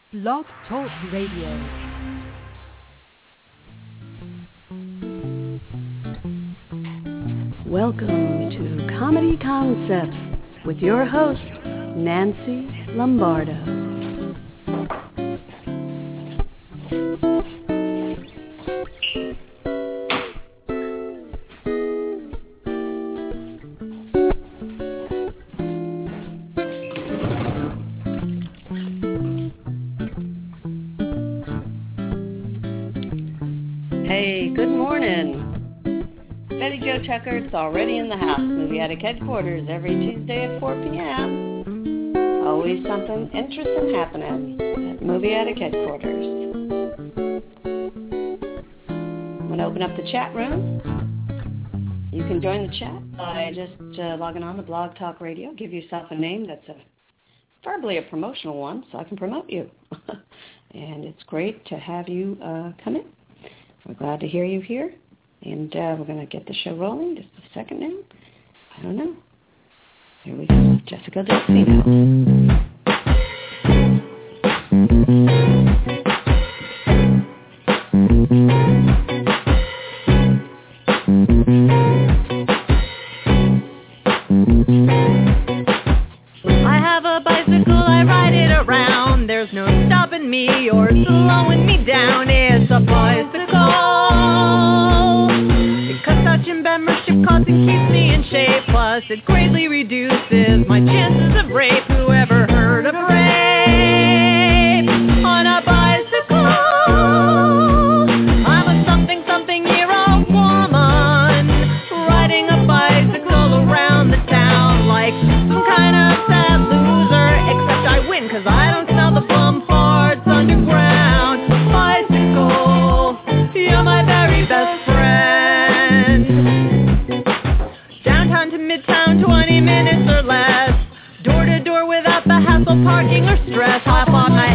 Blog Talk Radio. Welcome to Comedy Concepts with your host, Nancy Lombardo. Hey, good morning. Betty Jo Tucker's already in the house. Movie Attic headquarters every Tuesday at 4 p.m. Always something interesting happening at Movie Attic headquarters. I'm going to open up the chat room. You can join the chat by just logging on to Blog Talk Radio. Give yourself a name that's preferably a promotional one so I can promote you. And it's great to have you come in. We're glad to hear you here. And we're going to get the show rolling. Just a second now. I don't know. Here we go. Jessica Delfino. I have a bicycle, I ride it around. There's no stopping me or slowing me down. It's a bicycle. Membership costs and keeps me in shape. Plus it greatly reduces my chances of rape. Whoever heard of rape on a bicycle? I'm a something-year-old woman riding a bicycle around the town like some kind of sad loser. Except I win cause I don't smell the bum farts underground. Bicycle, you're my very best friend. Downtown to Midtown, 20 minutes or less. Door to door without the hassle, parking or stress. Hop on my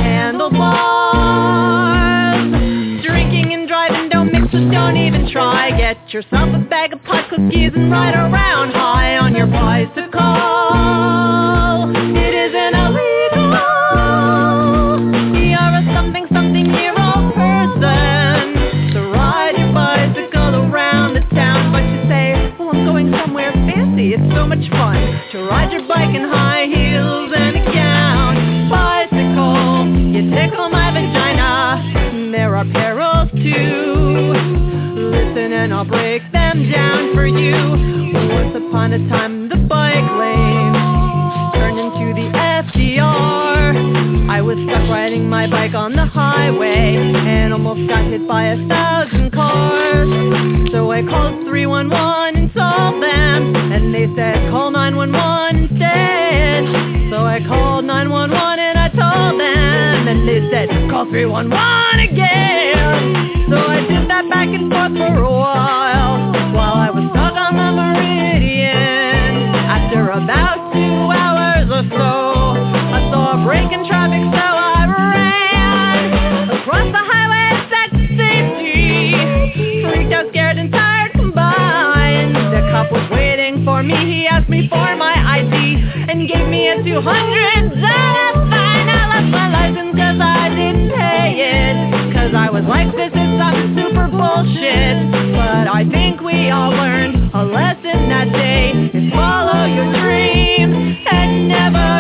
handlebars. Drinking and driving don't mix, so don't even try. Get yourself a bag of pot cookies and ride around high on your bicycle. It isn't illegal. You're a something-year-old person to ride your bicycle around the town. But you say, well, I'm going somewhere fancy. It's so much fun to ride your bike in high heels and a gown. Bicycle, you tickle my vagina. There are perils too. Listen and I'll break them down for you. Once upon a time the bike lane turned into the FDR. I was stuck riding my bike on the highway and almost got hit by 1,000 cars. So I called 311 and told them, and they said call 911 instead. So I called 911 and I told them, and they said call 311 again. So I did that back and forth for a while I was stuck on the Meridian. After about 2 hours or so, I saw a break in traffic, so I ran across the highway to set to safety. Freaked out, scared, and tired combined. The cop was waiting for me. He asked me for my ID and gave me a $200 fine. I lost my license cause I didn't pay it. Cause I was like, this is some super bullshit. But I think we all learned a lesson that day is follow your dreams and never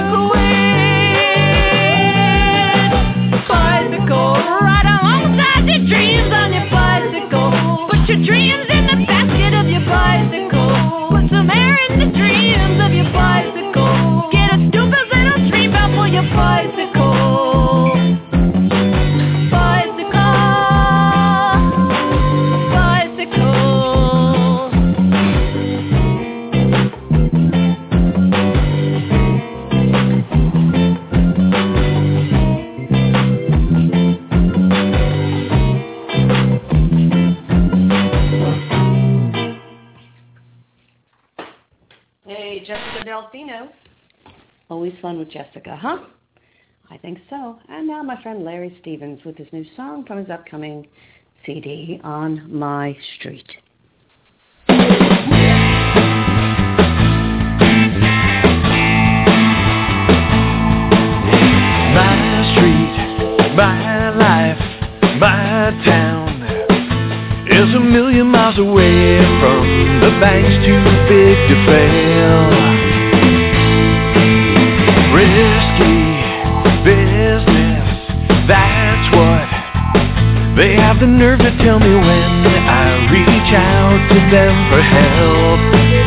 quit. Bicycle, ride alongside your dreams on your bicycle. Put your dreams in the basket of your bicycle. Put some air in the dreams of your bicycle. Get a stupid little dream belt for your bicycle. Jessica Delfino. Always fun with Jessica, huh? I think so. And now my friend Larry Stevens with his new song from his upcoming CD, On My Street. My street my town is a million miles away from the banks too big to fail. Risky business, that's what they have the nerve to tell me when I reach out to them for help.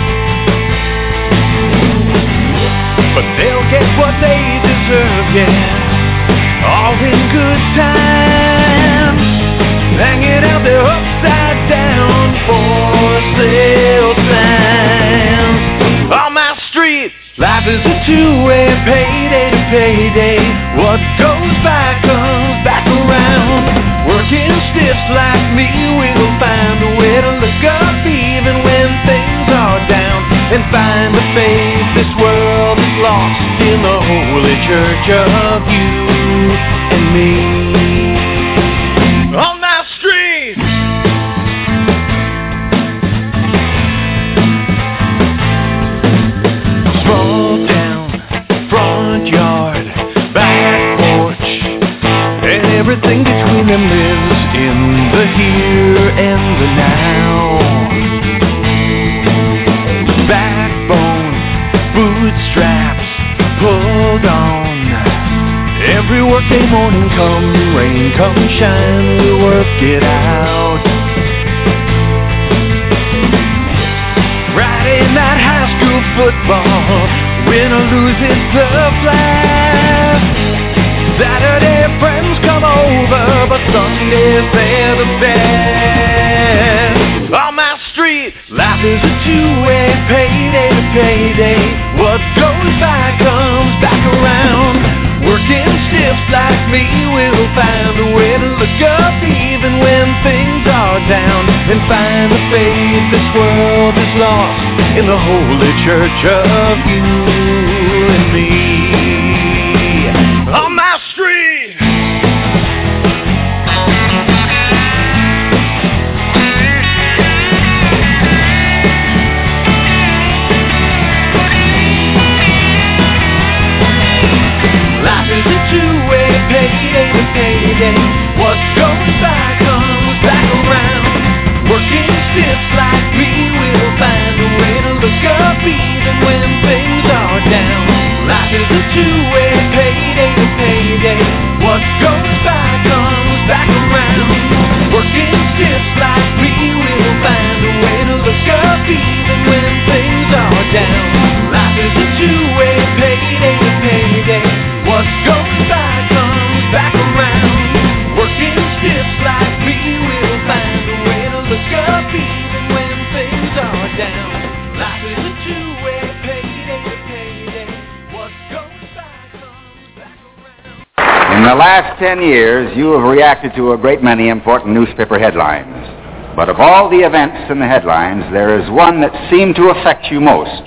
But they'll get what they deserve, yeah, all in good time. Hanging out there upside down for sale signs. On my street, life is a two-way, payday to payday. What goes by comes back around. Working stiffs like me will find a way to look up even when things are down, and find the faith this world is lost in the holy church of you and me. On my street, small town, front yard, back porch, and everything between them lives in the here and the now. Backbone, bootstraps pulled on. Every workday morning, come rain, come shine, we work it out. Friday night high school football, win or lose it's the flag. Saturday friends come over, but Sundays they're the best. On my street, life is a two-way, payday to payday. What goes by comes back around. Working stiffs like me will find a way to look up even when things are down, and find the faith this world is lost in the holy church of you and me. On my street, life is a two-way, payday to payday. What goes by comes back around. Working stiffs like me will find a way to look up even when things are down. Life is a two-way, payday to payday. What goes by comes back around. Working stiffs like me will find a way to look up even when things are down. Life is a two-way, payday to payday. What goes by comes back around. Working stiffs like me will find a way to look up even when things are down. Life is a two-way, payday to payday. What goes by comes back around. In the last 10 years, you have reacted to a great many important newspaper headlines. But of all the events in the headlines, there is one that seemed to affect you most.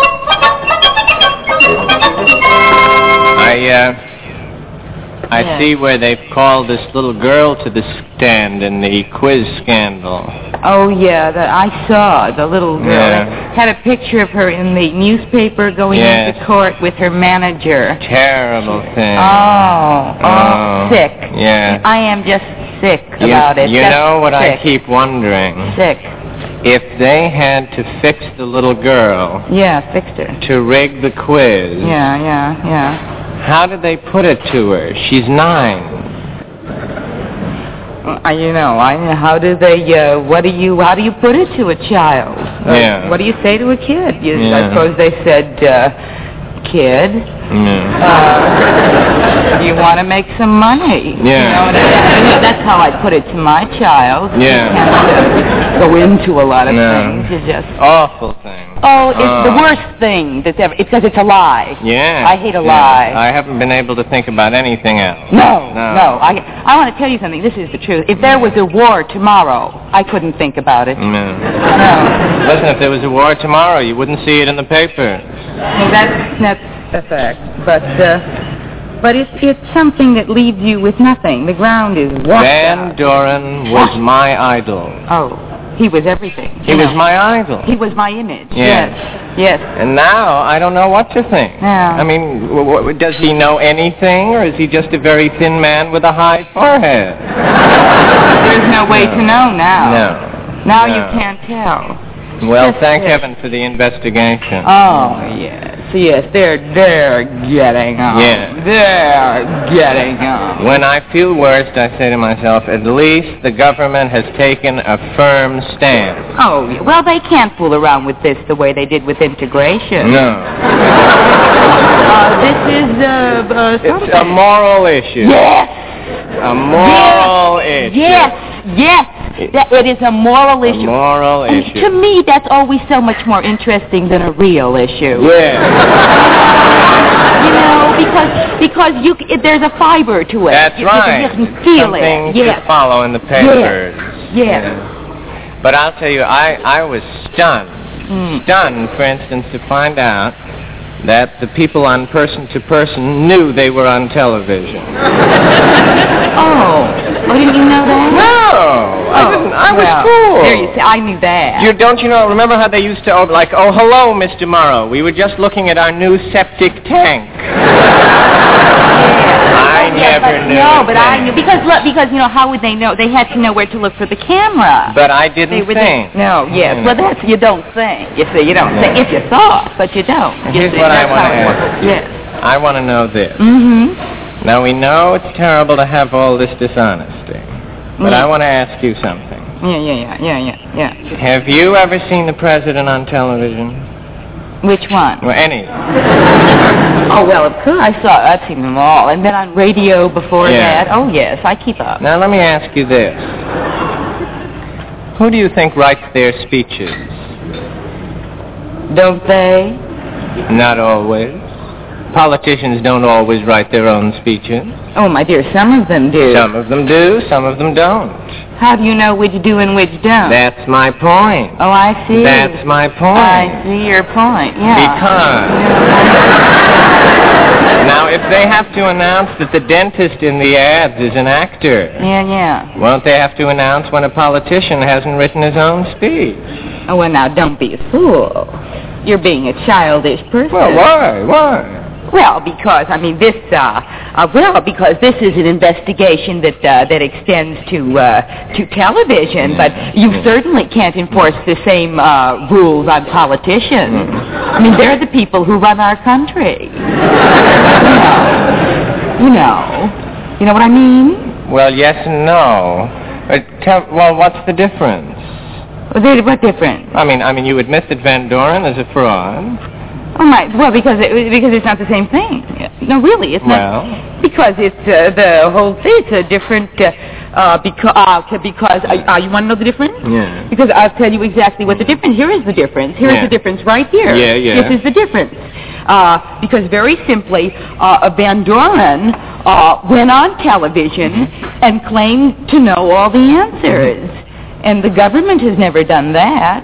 I see where they've called this little girl to the stand in the quiz scandal. Oh, yeah, I saw the little girl. Yeah. Had a picture of her in the newspaper going Yes. into court with her manager. Terrible thing. Oh, sick. Yeah. I am just sick about it. You Just know what sick. I keep wondering? Sick. If they had to fix the little girl Yeah, fixed her. to rig the quiz, Yeah. how did they put it to her? She's 9. How do they, how do you put it to a child? Yeah. What do you say to a kid? I Yeah. suppose they said, kid, Yeah. you want to make some money. Yeah. You know what I mean? That's how I put it to my child. Yeah. You can't go into a lot of things. You just... Awful thing. Oh, it's the worst thing that's ever... It's because it's a lie. Yeah. I hate a lie. I haven't been able to think about anything else. No. I want to tell you something. This is the truth. If there was a war tomorrow, I couldn't think about it. No. No. Listen, if there was a war tomorrow, you wouldn't see it in the paper. Well, that's a fact. But it's something that leaves you with nothing. The ground is washed Van out. Doren was my idol. Oh, he was everything. He was my idol. He was my image. Yes. Yes. And now I don't know what to think. Yeah. I mean, does he know anything, or is he just a very thin man with a high forehead? There's no way to know now. No. Now No. you can't tell. Well, Just thank this. heaven for the investigation. Oh, yes, they're getting on. Yeah. They're getting on. When I feel worst, I say to myself, at least the government has taken a firm stance. Oh, yeah. Well, they can't fool around with this the way they did with integration. No. This is It's a moral issue. Yes. A moral issue. Yes. It is a moral issue. Moral And issue. to me, that's always so much more interesting than a real issue. Yeah. You know, because there's a fiber to it. That's right. You can feel Something it. to Yes. follow in the papers. Yes. Yeah. But I'll tell you, I was stunned. Stunned, for instance, to find out that the people on Person to Person knew they were on television. Oh, didn't you know that? No, I didn't. I was fooled. There you see, I knew that. Don't you know? Remember how they used to oh, hello, Mr. Morrow. We were just looking at our new septic tank. I never knew. No, but I knew because how would they know? They had to know where to look for the camera. But I didn't think. No, yes. Well, that's you don't think. You see, you don't think. If you thought, but you don't. Here's what I want to ask. Yes. I want to know this. Mm-hmm. Now, we know it's terrible to have all this dishonesty, but I want to ask you something. Yeah. Have you ever seen the president on television? Which one? Well, any. Oh, well, of course. I've seen them all. And then on radio before Yeah. that. Oh, yes, I keep up. Now, let me ask you this. Who do you think writes their speeches? Don't they? Not always. Politicians don't always write their own speeches. Oh, my dear, some of them do. Some of them do, some of them don't. How do you know which do and which don't? That's my point. Oh, I see. That's my point. I see your point, yeah. Because now, if they have to announce that the dentist in the ads is an actor, Yeah. won't they have to announce when a politician hasn't written his own speech? Oh, well, now, don't be a fool. You're being a childish person. Well, why? Well, because this is an investigation that extends to television, but you certainly can't enforce the same rules on politicians. They're the people who run our country. You know what I mean? Well, yes and no. Well, what's the difference? What difference? I mean, you admit that Van Doren is a fraud. Oh my! Well, because it's not the same thing. No, really, it's not. Because it's the whole thing. It's a different. Because you want to know the difference? Yeah. Because I'll tell you exactly what the difference. Here is the difference. Here is the difference right here. Yeah. This is the difference. Because very simply, Van Doren went on television and claimed to know all the answers, and the government has never done that.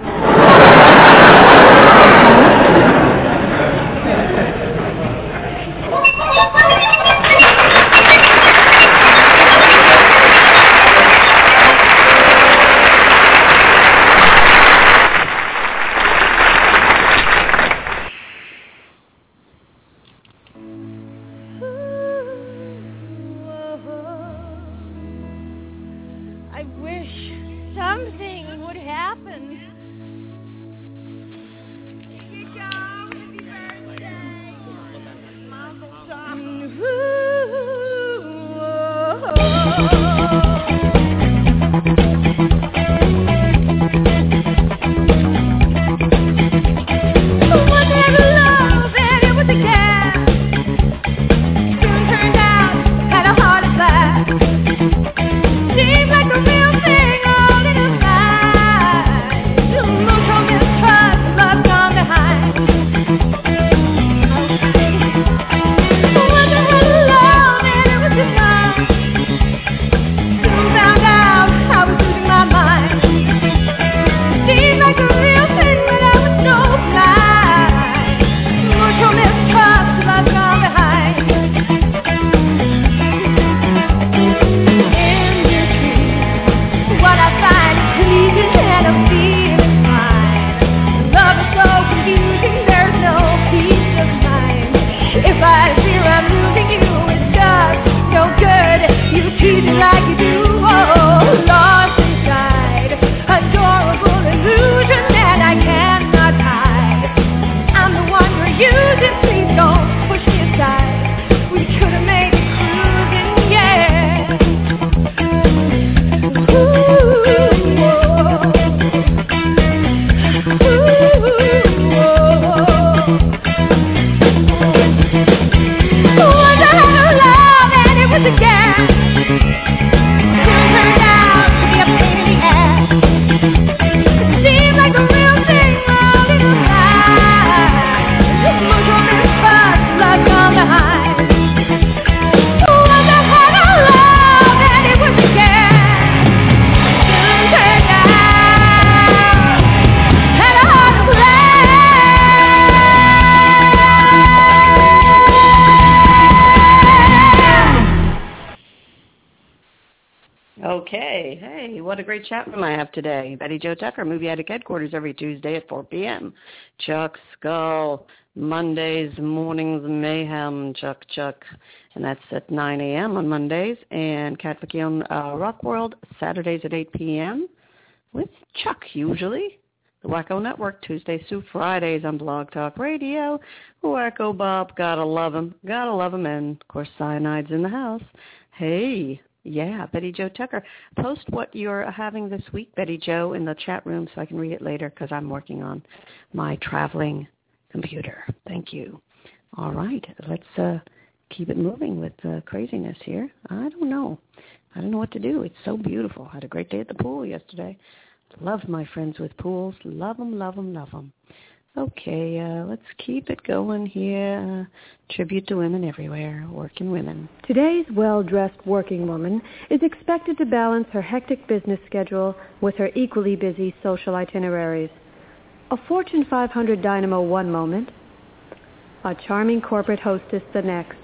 I wish something would happen. Here you go. Happy birthday. Mazel tov. Soon Okay. Hey, what a great chat room I have today. Betty Jo Tucker, Movie Addict Headquarters, every Tuesday at 4 p.m. Chuck Skull, Mondays, Mornings Mayhem, Chuck. And that's at 9 a.m. on Mondays. And Cat Vicky on Rock World, Saturdays at 8 p.m. with Chuck, usually. The Wacko Network, Tuesdays through Fridays on Blog Talk Radio. Wacko Bob, gotta love him. And, of course, Cyanide's in the house. Hey, yeah, Betty Jo Tucker. Post what you're having this week, Betty Jo, in the chat room so I can read it later because I'm working on my traveling computer. Thank you. All right, let's keep it moving with craziness here. I don't know what to do. It's so beautiful. I had a great day at the pool yesterday. Love my friends with pools. Love them. Okay, let's keep it going here. Tribute to women everywhere, working women. Today's well-dressed working woman is expected to balance her hectic business schedule with her equally busy social itineraries. A Fortune 500 dynamo one moment, a charming corporate hostess the next.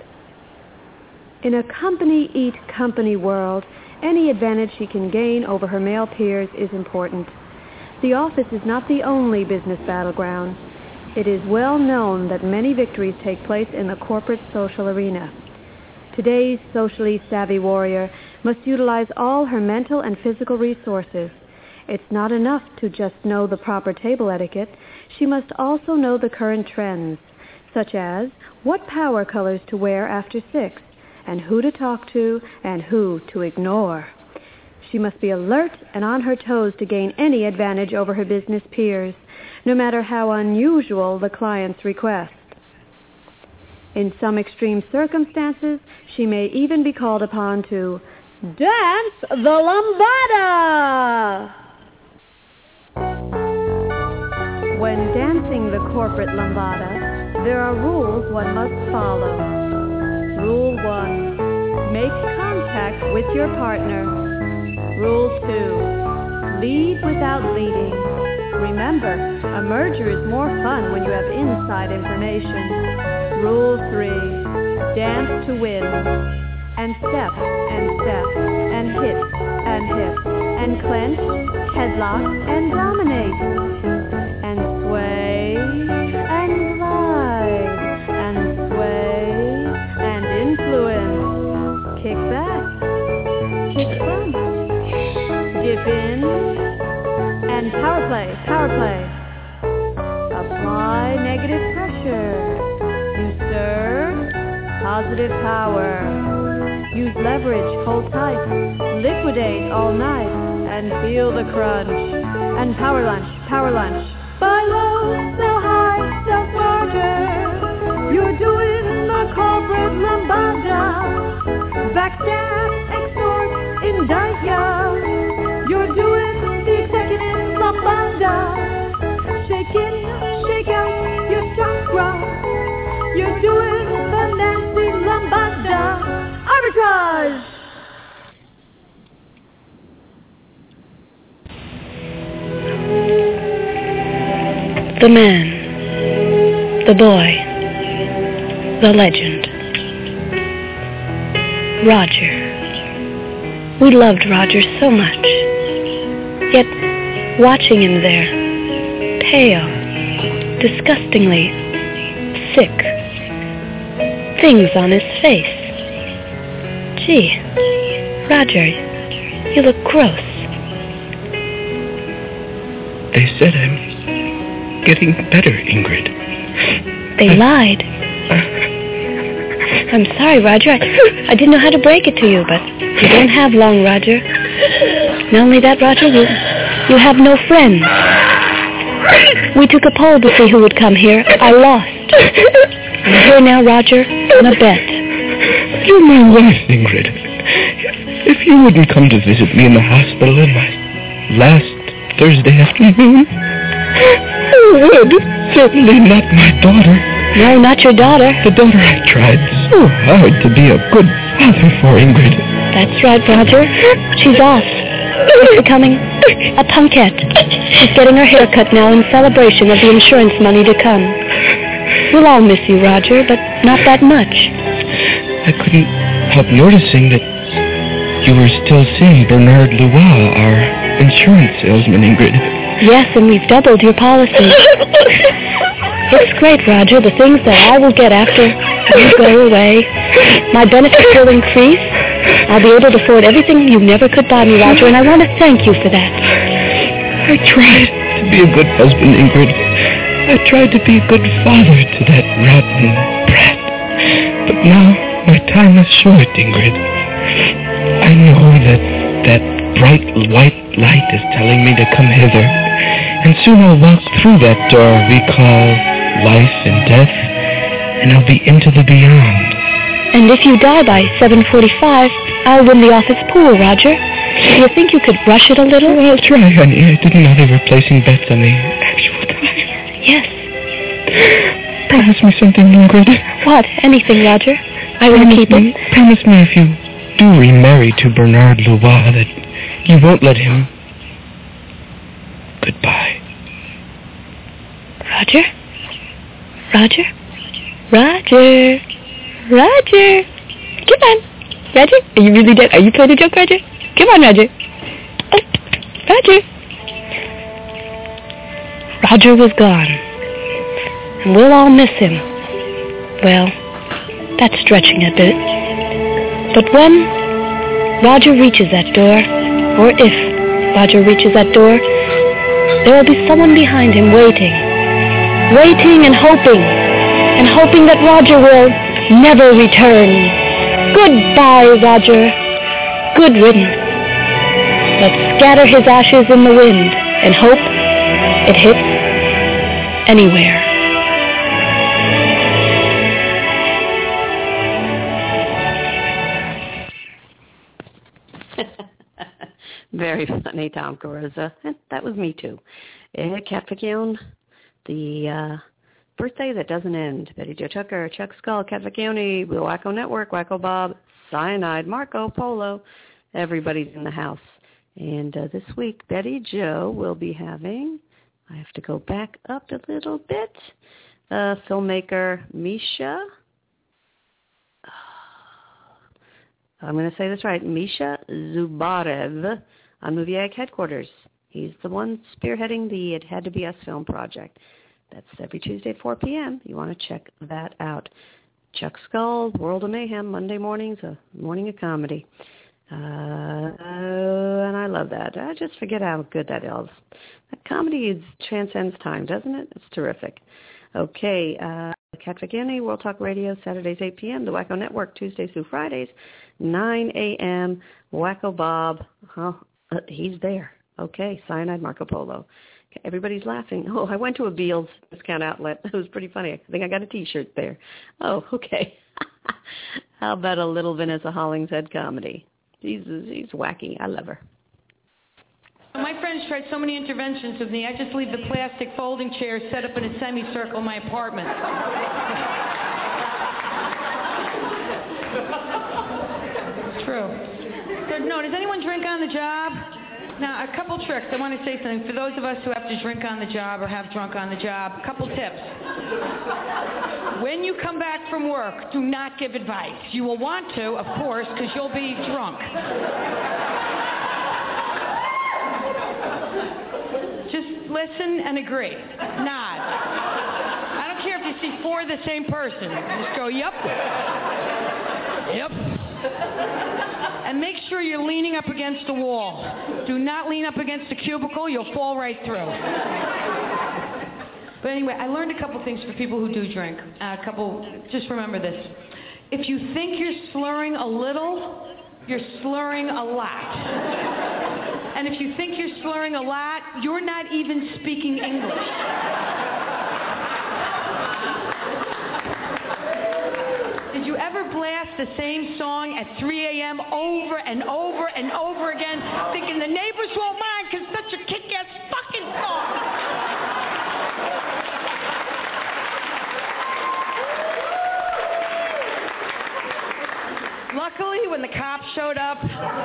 In a company-eat-company world, any advantage she can gain over her male peers is important. The office is not the only business battleground. It is well known that many victories take place in the corporate social arena. Today's socially savvy warrior must utilize all her mental and physical resources. It's not enough to just know the proper table etiquette. She must also know the current trends, such as what power colors to wear after 6, and who to talk to, and who to ignore. She must be alert and on her toes to gain any advantage over her business peers, no matter how unusual the client's request. In some extreme circumstances, she may even be called upon to dance the lambada. When dancing the corporate lambada, there are rules one must follow. Rule 1. Make contact with your partner. Rule 2. Lead without leading. Remember, a merger is more fun when you have inside information. Rule 3. Dance to win. And step, and hip, and clench, headlock, and dominate. And sway, and glide, and sway, and influence. Kick back, kick front, dip in, and power play. Apply negative pressure. You stir, positive power. Use leverage, hold tight, liquidate all night, and feel the crunch. And power lunch. Buy low, sell high, sell smarter. You're doing the corporate lambada. Backstab, extort, indict ya. You're doing the executive lambada. Shake in, shake out your chakra. You're doing the nasty lambada. Arbitrage! The man, the boy, the legend. Roger. We loved Roger so much. Yet, watching him there, pale, disgustingly sick, things on his face. Gee, Roger, you look gross. They said I'm getting better, Ingrid. They lied. I'm sorry, Roger. I didn't know how to break it to you, but you don't have long, Roger. Not only that, Roger, you have no friends. We took a poll to see who would come here. I lost. I'm here now, Roger, on a bet. You mean what, Ingrid? If you wouldn't come to visit me in the hospital on my last Thursday afternoon, I would. Certainly not my daughter. No, not your daughter. The daughter I tried so hard to be a good father for, Ingrid. That's right, Roger. She's off. She's becoming a punkette. She's getting her hair cut now in celebration of the insurance money to come. We'll all miss you, Roger, but not that much. I couldn't help noticing that you were still seeing Bernard Lois, our insurance salesman, Ingrid. Yes, and we've doubled your policy. It's great, Roger, the things that I will get after you go away. My benefits will increase. I'll be able to afford everything you never could buy me, Roger, and I want to thank you for that. I tried to be a good husband, Ingrid. I tried to be a good father to that rotten brat. But now my time is short, Ingrid. I know that bright white light is telling me to come hither, and soon I'll walk through that door we call life and death, and I'll be into the beyond. And if you die by 7:45, I'll win the office pool, Roger. Do you think you could rush it a little? Well, I'll try, honey. I didn't know they were placing bets on the actual time. Yes. Promise me something, Ingrid. What? Anything, Roger. I will keep it. Promise me if you do remarry to Bernard Lois that you won't let him... Goodbye. Roger? Roger? Roger? Roger? Come on. Roger? Are you really dead? Are you playing a joke, Roger? Come on, Roger. Oh, Roger. Roger was gone. And we'll all miss him. Well, that's stretching a bit. But when Roger reaches that door, or if Roger reaches that door, there will be someone behind him waiting and hoping that Roger will never return. Goodbye, Roger. Good riddance. Let's scatter his ashes in the wind and hope it hits anywhere. Very funny, Tom Carosa. That was me, too. Cat Ficcione, the birthday that doesn't end. Betty Jo Tucker, Chuck Skull, Cat Ficcione, the Wacko Network, Wacko Bob, Cyanide, Marco Polo. Everybody's in the house. And this week, Betty Jo will be having, I have to go back up a little bit, filmmaker Misha. I'm going to say this right, Misha Zubarev on Movie Ag headquarters. He's the one spearheading the It Had to Be Us film project. That's every Tuesday at 4 p.m. You want to check that out. Chuck Skull, World of Mayhem, Monday mornings, a morning of comedy. And I love that. I just forget how good that is. That comedy transcends time, doesn't it? It's terrific. Okay, Cat Ficcione, World Talk Radio, Saturdays 8 p.m., the Wacko Network, Tuesdays through Fridays, 9 a.m., Wacko Bob, he's there. Okay, Cyanide, Marco Polo. Okay, everybody's laughing. Oh, I went to a Beals discount outlet. It was pretty funny. I think I got a T-shirt there. Oh, okay. How about a little Vanessa Hollingshead comedy? She's wacky. I love her. My friends tried so many interventions with me, I just leave the plastic folding chairs set up in a semicircle in my apartment. It's true. No, does anyone drink on the job? Now, a couple tricks. I want to say something. For those of us who have to drink on the job or have drunk on the job, a couple tips. When you come back from work, do not give advice. You will want to, of course, because you'll be drunk. Just listen and agree. Nod. I don't care if you see four of the same person. Just go, yep. Yep. And make sure you're leaning up against the wall. Do not lean up against the cubicle. You'll fall right through. But anyway, I learned a couple things for people who do drink. Just remember this. If you think you're slurring a little, you're slurring a lot. And if you think you're slurring a lot, you're not even speaking English. Did you ever blast the same song at 3 a.m. over and over and over again, thinking the neighbors won't mind because it's such a kick-ass fucking song? Luckily, when the cops showed up,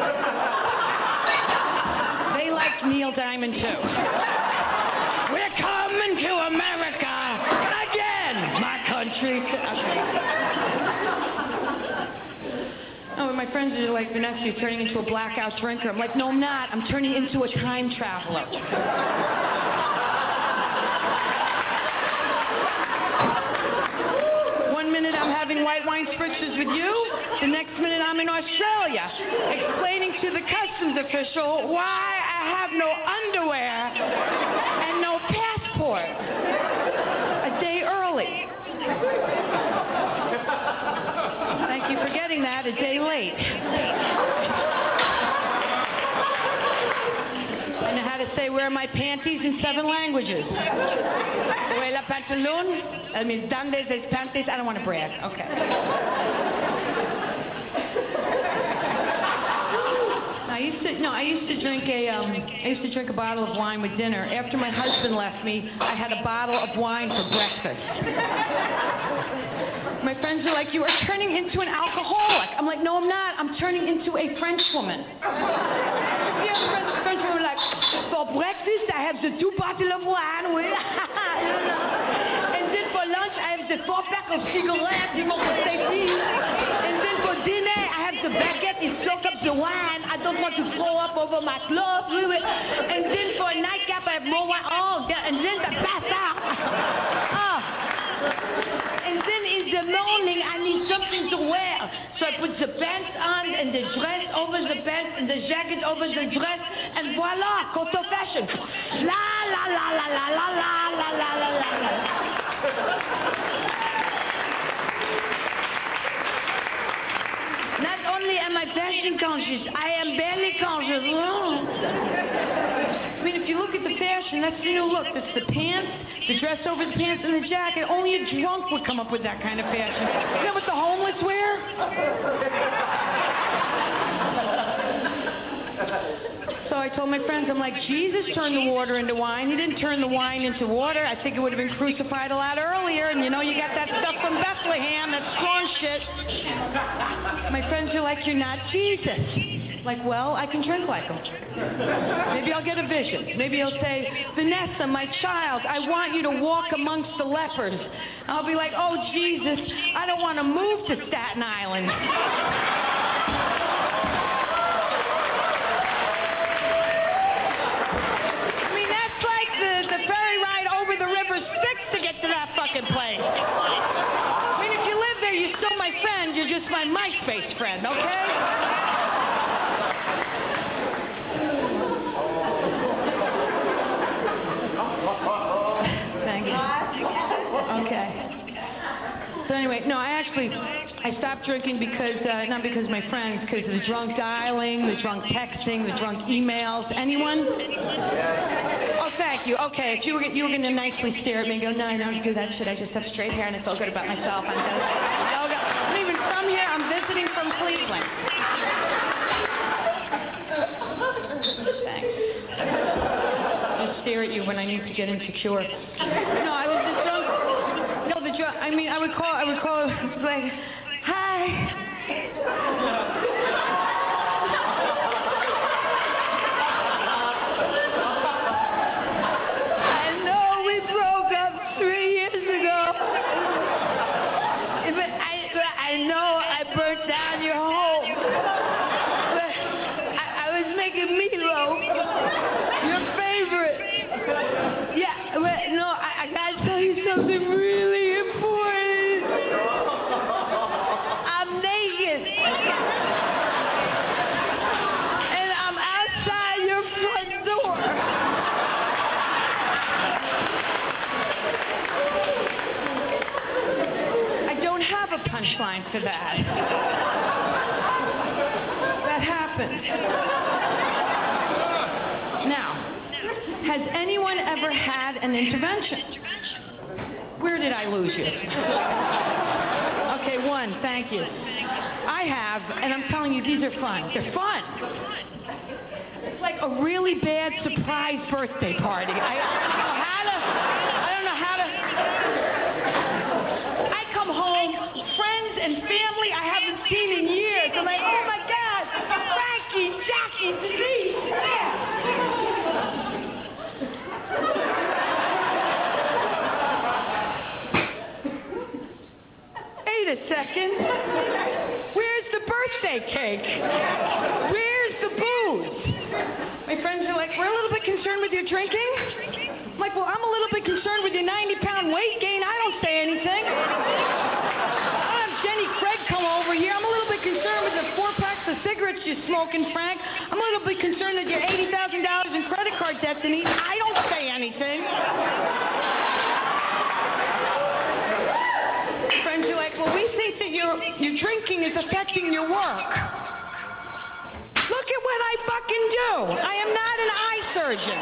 they liked Neil Diamond, too. We're coming to America again, my country. Okay. Oh, and my friends are like, Vanessa, you're turning into a blackout drinker. I'm like, no, I'm not. I'm turning into a time traveler. 1 minute I'm having white wine spritzers with you. The next minute I'm in Australia, explaining to the customs official why I have no underwear and no passport. A day early. Thank you for getting that. A day late. I know how to say where are my panties in 7 languages. Where la pantalon? That means donde es panties? I don't want to brag. Okay. I used to drink a bottle of wine with dinner. After my husband left me, I had a bottle of wine for breakfast. My friends are like, you are turning into an alcoholic. I'm like, no, I'm not. I'm turning into a French woman. Yeah, French woman like, for breakfast, I have the 2 bottles of wine with, and then for lunch, I have the 4 pack of cigarettes, you know, for safety. And then for dinner, I have the baguette and soak up the wine. I don't want to throw up over my clothes. And then for a nightcap, I have more wine. Oh, and then the pass out. Oh. And then in the morning, I need something to wear. So I put the pants on and the dress over the pants and the jacket over the dress. And voila, Koto fashion. La, la, la, la, la, la, la, la, la, la, la. Not only am I fashion conscious, I am belly conscious. I mean, if you look at the fashion, that's the new look. It's the pants, the dress over the pants, and the jacket. Only a drunk would come up with that kind of fashion. Is that what the homeless wear? So I told my friends, I'm like, Jesus turned the water into wine. He didn't turn the wine into water. I think it would have been crucified a lot earlier. And you know, you got that stuff from Bethlehem, that strong shit. My friends are like, you're not Jesus. Like, well, I can drink like him. Maybe I'll get a vision. Maybe he'll say, Vanessa, my child, I want you to walk amongst the lepers. I'll be like, oh, Jesus, I don't want to move to Staten Island. To get to that fucking place. I mean, if you live there, you're still my friend. You're just my MySpace friend, okay? Thank you. Okay. So anyway, no, I stopped drinking because, not because of my friends, because of the drunk dialing, the drunk texting, the drunk emails. Anyone? Oh, thank you. Okay, if you were going to nicely stare at me and go, no, I don't do that shit. I just have straight hair and I feel good about myself. I'm not even from here. I'm visiting from Cleveland. Thanks. I just stare at you when I need to get insecure. No, I was just drunk. No, the drunk. I mean, I would call like, hi. I know I burnt down your home, but I was making meatloaf, your favorite. Yeah, but no, I gotta tell you something really important. I'm naked, and I'm outside your front door. Have a punchline for that. That happened. Now, has anyone ever had an intervention? Where did I lose you? Okay, 1, thank you. I have, and I'm telling you, these are fun. They're fun. It's like a really bad surprise birthday party. I don't know how to. I come home, friends and family I haven't seen in years. I'm like, oh my God, Frankie, Jackie, Denise. Wait a second. Where's the birthday with your drinking? I'm like, well, I'm a little bit concerned with your 90-pound weight gain. I don't say anything. I'll have Jenny Craig come over here. I'm a little bit concerned with the 4 packs of cigarettes you're smoking, Frank. I'm a little bit concerned that you're $80,000 in credit card debts, and I don't say anything. Friends are like, well, we think that your drinking is affecting your work. Look at what I fucking do. I am not an eye surgeon.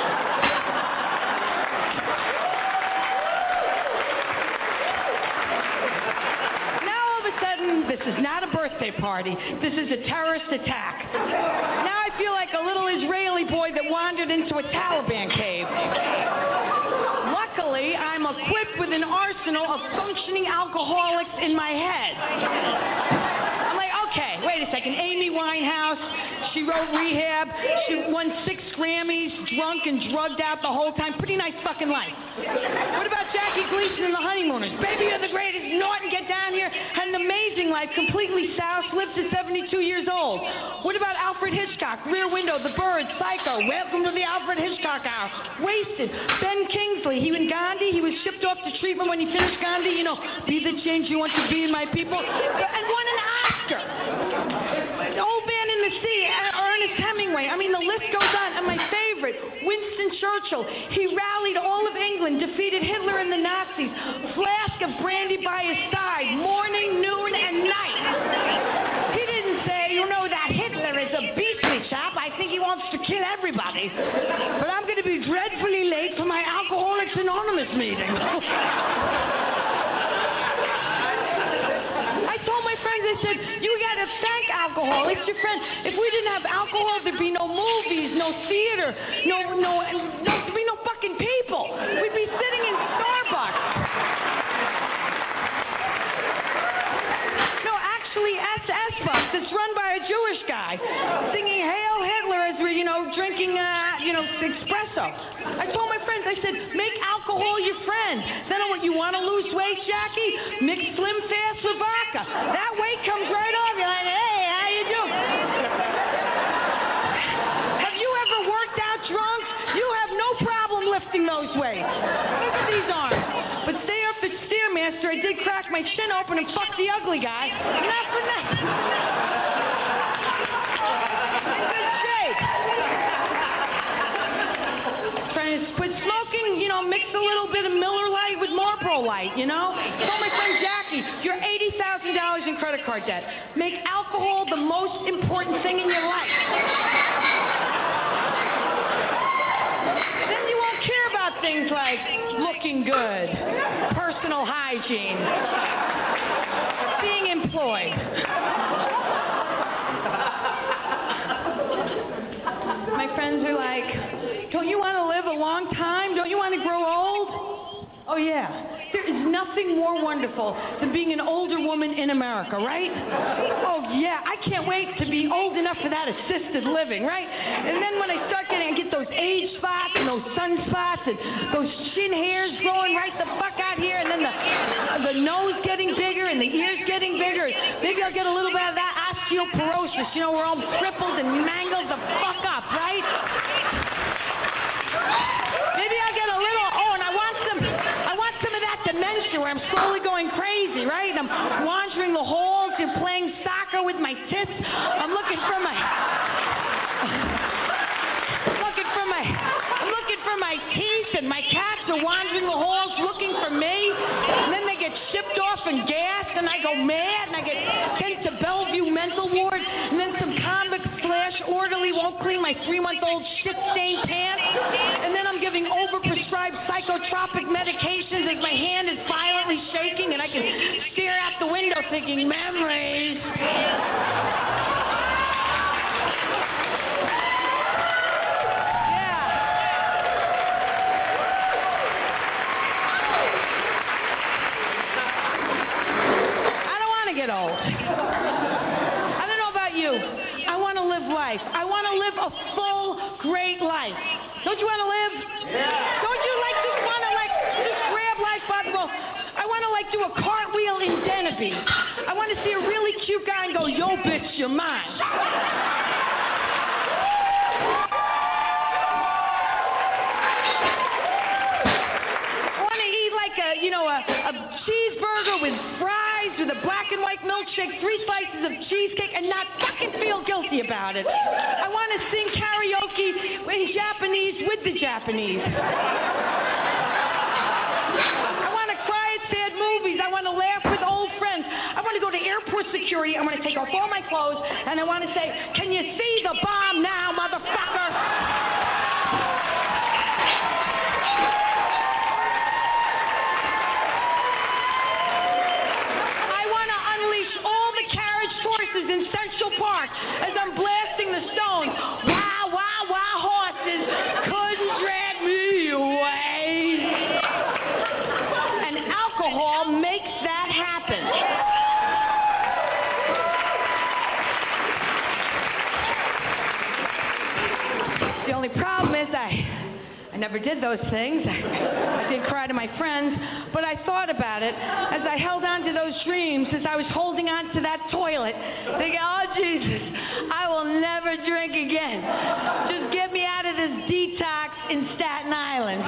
Now all of a sudden, this is not a birthday party. This is a terrorist attack. Now I feel like a little Israeli boy that wandered into a Taliban cave. Luckily, I'm equipped with an arsenal of functioning alcoholics in my head. I'm like, okay, wait a second. Amy Winehouse, she wrote Rehab. She won 6 Grammys, drunk and drugged out the whole time. Pretty nice fucking life. What about Jackie Gleason and the Honeymooners? Baby, you're the greatest. Norton, get down here. Had an amazing life, completely soused, lives to 72 years old. What about Alfred Hitchcock? Rear Window, The Birds, Psycho. Welcome to the Alfred Hitchcock Hour. Wasted. Ben Kingsley, he and Gandhi, he was shipped off to treatment when he finished Gandhi. You know, be the change you want to be in my people. And won an Oscar. Old Man in the Sea, Ernest Hemingway. I mean, the list goes on. And my favorite, Winston Churchill. He rallied all of England, defeated Hitler and the Nazis. Flask of brandy by his side, morning, noon, and night. He didn't say, you know, that Hitler is a beastly chap. I think he wants to kill everybody. But I'm going to be dreadfully late for my Alcoholics Anonymous meeting. I told my friends, I said, you got to thank alcohol. It's your friend. If we didn't have alcohol, there'd be no movies, no theater, there'd be no fucking people. We'd be sitting in Starbucks. No, actually, SS-Box. It's run by a Jewish guy, singing Hail Hitler as we're, drinking, espresso. I told my friends, I said, make alcohol your friend. Then you want to lose weight, Jackie? Mix Slim Fast with vodka. That weight comes right off. You're like, hey, how you doing? Have you ever worked out drunk? You have no problem lifting those weights. Look at these arms. But stay up at Stairmaster. I did crack my chin open and fuck the ugly guy. Not for nothing. Good shape. Trying to quit smoking, mix a little bit of Miller Lite with Marlboro Light, Told my friend Jackie, you're $80,000 in credit card debt. Make alcohol the most important thing in your life. Then you won't care about things like looking good, personal hygiene, being employed. My friends are like, don't you want to live a long time? Don't you want to grow old? Oh, yeah. There is nothing more wonderful than being an older woman in America, right? Oh, yeah. I can't wait to be old enough for that assisted living, right? And then when I get those age spots and those sunspots and those chin hairs growing right the fuck out here, and then the nose getting bigger and the ears getting bigger. Maybe I'll get a little bit of that osteoporosis, we're all crippled and mangled the fuck up, right? Maybe I'll get a little, and I want some of that dementia where I'm slowly going crazy, right? And I'm wandering the halls and playing soccer with my tits. I'm looking for my teeth, and my cats are wandering the halls looking for me. And then they get shipped off and gassed, and I go mad, and I get sent to Bellevue mental ward, and then some orderly won't clean my 3-month-old shit-stained pants, and then I'm giving overprescribed psychotropic medications as my hand is violently shaking, and I can stare out the window thinking, memories. Get old. I don't know about you. I want to live life. I want to live a full, great life. Don't you want to live? Yeah. Don't you just want to just grab life by the rope? I want to do a cartwheel in Denby. I want to see a really cute guy and go, yo, bitch, you're mine. cheeseburger with fries, with a black and white milkshake, 3 slices of cheesecake, and not fucking feel guilty about it. I want to sing karaoke in Japanese with the Japanese. I want to cry at sad movies. I want to laugh with old friends. I want to go to airport security. I want to take off all my clothes, and I want to say, can you see the bomb now, motherfucker? In Central Park as I'm blasting the Stones. Wow, wow, wow, horses couldn't drag me away. And alcohol makes that happen. The only problem is I never did those things. I did cry to my friends, but I thought about it as I held on to those dreams, as I was holding on to that toilet, thinking, oh, Jesus, I will never drink again. Just get me out of this detox in Staten Island.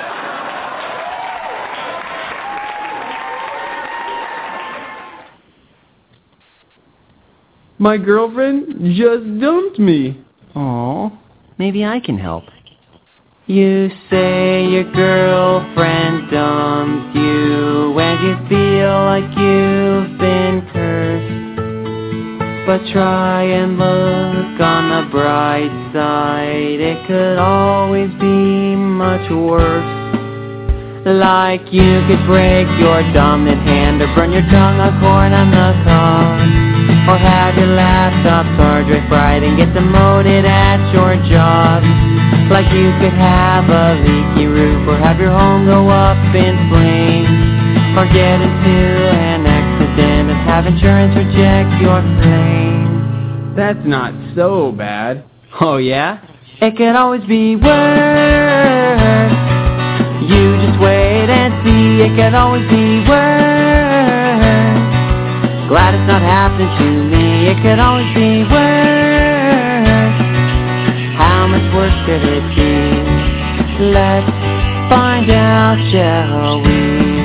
My girlfriend just dumped me. Aw, maybe I can help. You say your girlfriend dumped you and you feel like you've been cursed. But try and look on the bright side, it could always be much worse. Like you could break your dominant hand or burn your tongue a corn on the cob, or have your laptop hard drive fried and get demoted at your job. Like you could have a leaky roof, or have your home go up in flames, or get into an accident and have insurance reject your claim. That's not so bad. Oh yeah? It could always be worse. You just wait and see, it could always be worse. Glad it's not happening to me, it could always be worse. How much worse could it be? Let's find out, shall we?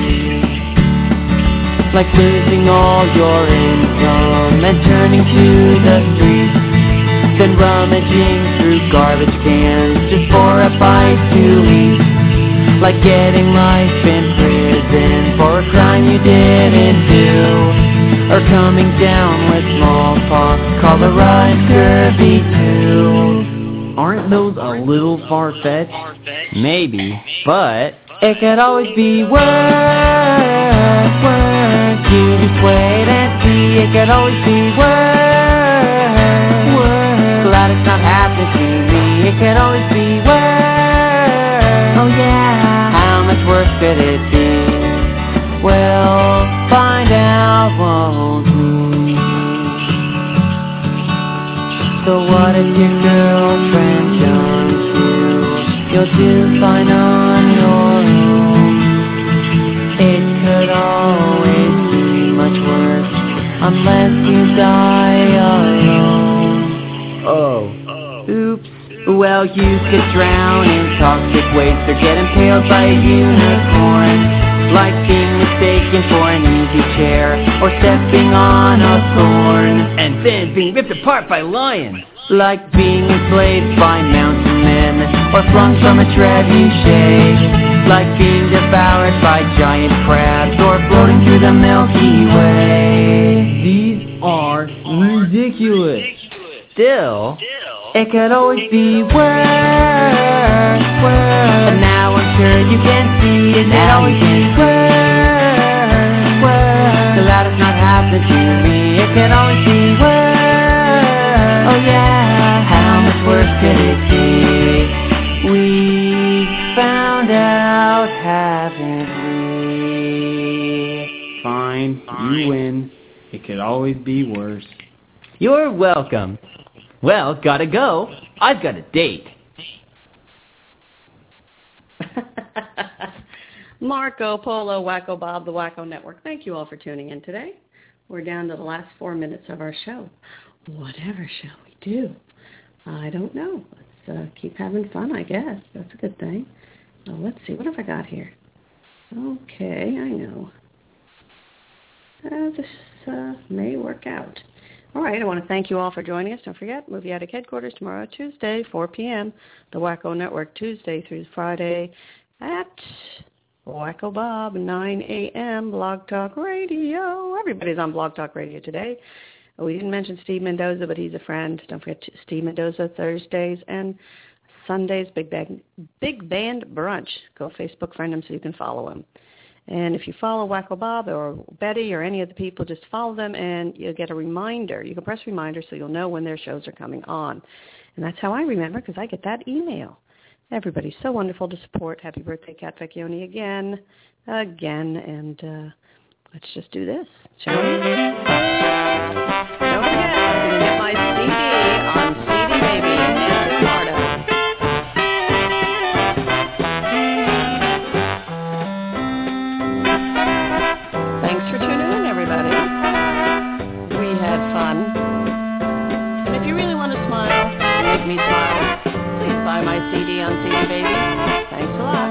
Like losing all your income and turning to the streets, then rummaging through garbage cans just for a bite to eat. Like getting life in prison for a crime you didn't do, or coming down with smallpox, cholera, and scurvy too. Aren't those a little far-fetched? Maybe, but it could always be worse, worse. You just wait and see, it could always be worse, worse. Glad it's not happening to me, it could always be worse. Oh yeah, how much worse could it be? We'll find out, won't we? So what if your girlfriend jumps you? You'll do fine on your own. It could always be much worse unless you die alone. Oh, oops. Well, you could drown in toxic waste or get impaled by a unicorn. Like being mistaken for an easy chair, or stepping on a thorn, and then being ripped apart by lions. Like being enslaved by mountain men, or flung from a trebuchet. Like being devoured by giant crabs, or floating through the Milky Way. These are ridiculous. Still, it could always be worse, worse. And now I'm sure you can see it, it always is worse, worse. Glad it's not happening to me, it could always be worse. Oh yeah, how much worse could it be? We found out, haven't we? Fine, you win. It could always be worse. You're welcome. Well, gotta go. I've got a date. Marco Polo, Wacko Bob, the Wacko Network. Thank you all for tuning in today. We're down to the last 4 minutes of our show. Whatever shall we do? I don't know. Let's keep having fun, I guess. That's a good thing. Well, let's see. What have I got here? Okay, I know. this may work out. All right, I want to thank you all for joining us. Don't forget, Movie Attic Headquarters tomorrow, Tuesday, 4 p.m., the Wacko Network, Tuesday through Friday at Wacko Bob, 9 a.m., Blog Talk Radio. Everybody's on Blog Talk Radio today. We didn't mention Steve Mendoza, but he's a friend. Don't forget Steve Mendoza Thursdays and Sundays, Big Band Brunch. Go Facebook friend him so you can follow him. And if you follow Wacko Bob or Betty or any of the people, just follow them and you'll get a reminder. You can press reminder so you'll know when their shows are coming on. And that's how I remember because I get that email. Everybody's so wonderful to support. Happy birthday, Kat Vecchione, again. And let's just do this, shall we? Don't forget, you can get my CD on CD Baby, Nancy Lombardo. Thanks for tuning in, everybody. We had fun. And if you really want to smile, make me smile, please buy my CD on CD Baby. Thanks a lot.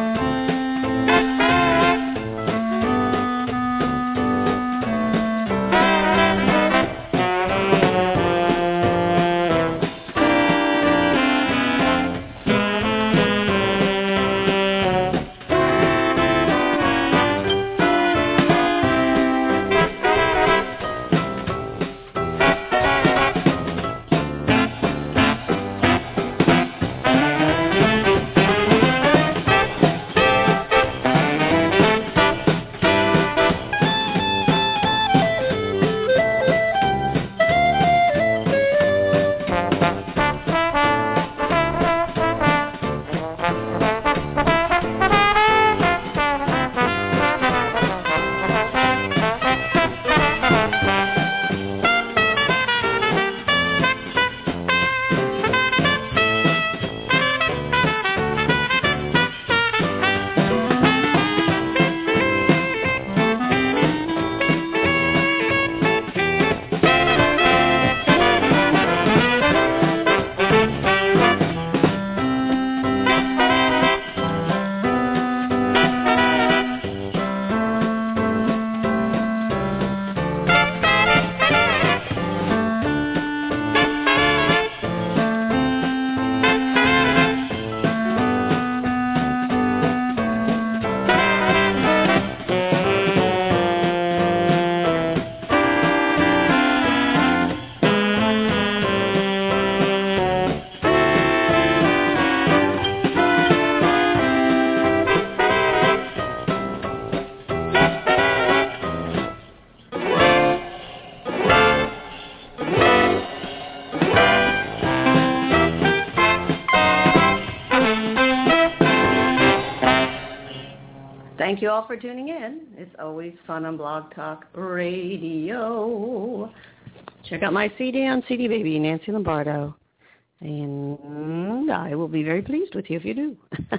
Thank you all for tuning in. It's always fun on Blog Talk Radio. Check out my CD on CD Baby, Nancy Lombardo. And I will be very pleased with you if you do.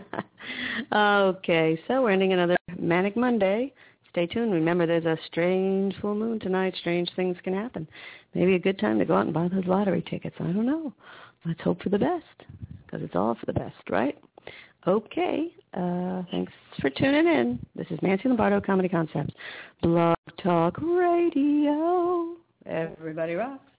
Okay, so we're ending another Manic Monday. Stay tuned. Remember, there's a strange full moon tonight. Strange things can happen. Maybe a good time to go out and buy those lottery tickets. I don't know. Let's hope for the best, because it's all for the best, right? Okay. Thanks for tuning in. This is Nancy Lombardo, Comedy Concepts, Blog Talk Radio. Everybody rocks.